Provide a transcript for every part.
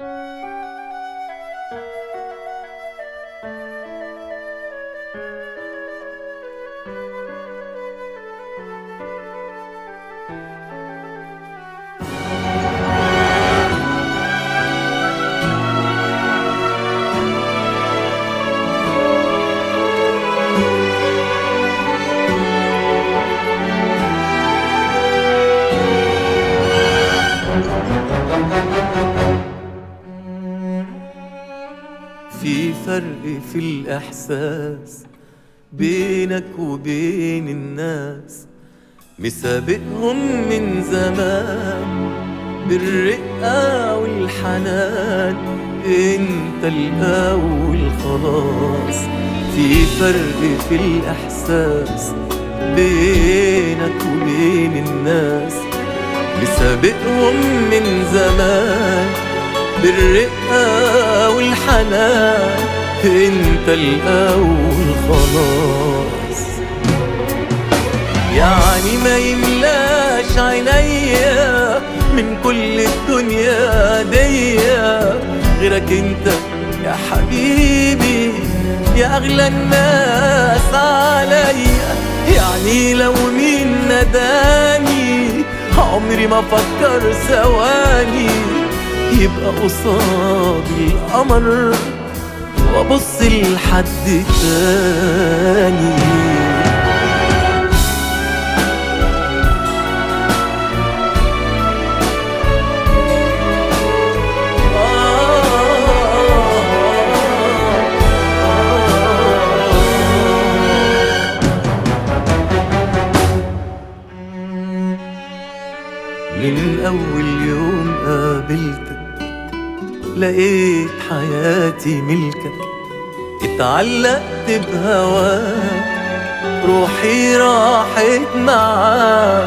في فرق في الإحساس بينك وبين الناس، مسابقهم من زمان بالرقة والحنان، انت الأول خلاص. في فرق في الإحساس بينك وبين الناس، مسابقهم من زمان بالرقة والحنان، انت الأول خلاص. يعني ما يملاش عينيا من كل الدنيا ديا غيرك انت يا حبيبي، يا أغلى الناس عليا. يعني لو مين نداني عمري ما فكر ثواني يبقى قصاد القمر وابص لحد تاني. من أول يوم قابلتك لقيت حياتي ملكك، اتعلقت بهواك روحي راحت معاك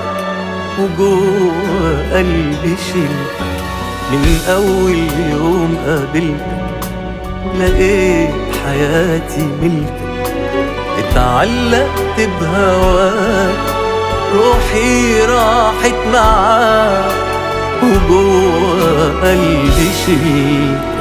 وجوه قلبي شلتك. من أول يوم قابلتك لقيت حياتي ملكك، اتعلقت بهواك روحي راحت معاك وجوه قلبي شلتك.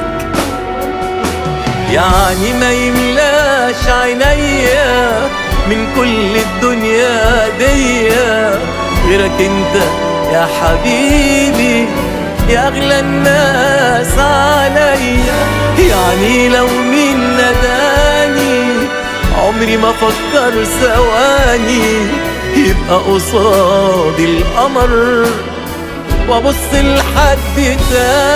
يعني ما يملاش عينيا من كل الدنيا ديا غيرك انت يا حبيبي، يا أغلى الناس عليا. يعني لو مين نداني عمري ما فكر ثواني يبقى قصاد القمر وابص لحد تاني.